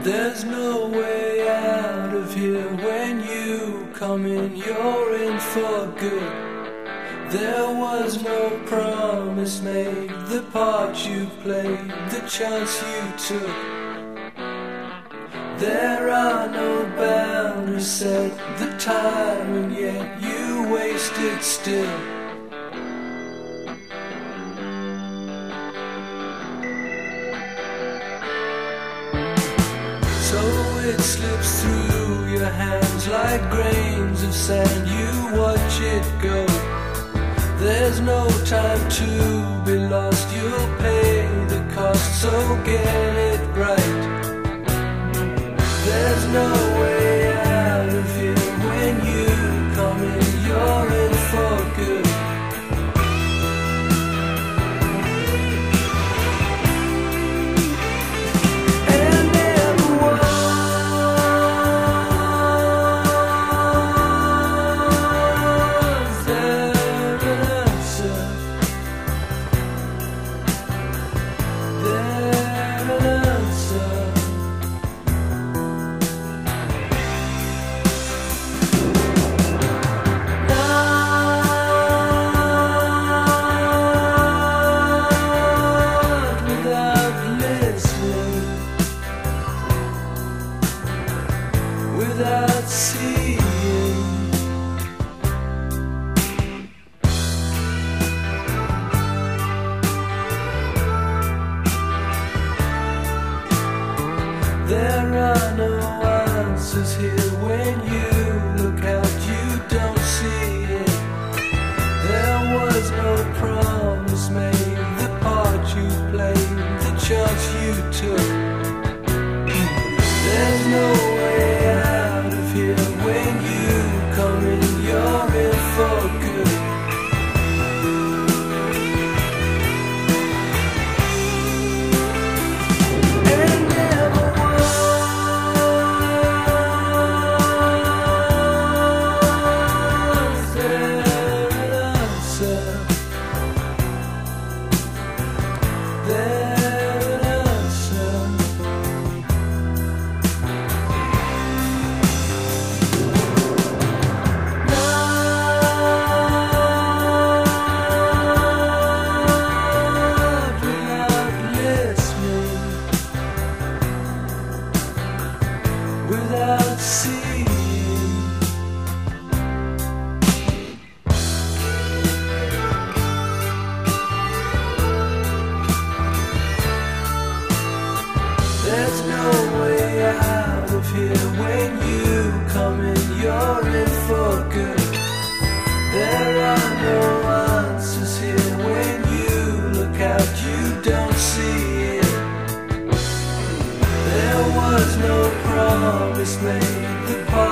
There's no way out of here. When you come in, you're in for good. There was no promise made. The part you played, the chance you took. There are no boundaries set, the time, and yet you wasted still. So it slips through your hands like grains of sand. You watch it go. There's no time to be lost. You'll pay the cost, so get it right. There's no way out of here. When you come in, you're in for good. Without seeing, there are no answers here. When you look out, you don't see it. There was no promise made. The part you played, the chance you took. There's no way out of here. When you come in, you're in for good. And never was there an answer. There an answer. Without seeing, there's no way out of here. When you come in, you're in for good. There are no answers here. When you look out, you don't see it. There was no promise made. The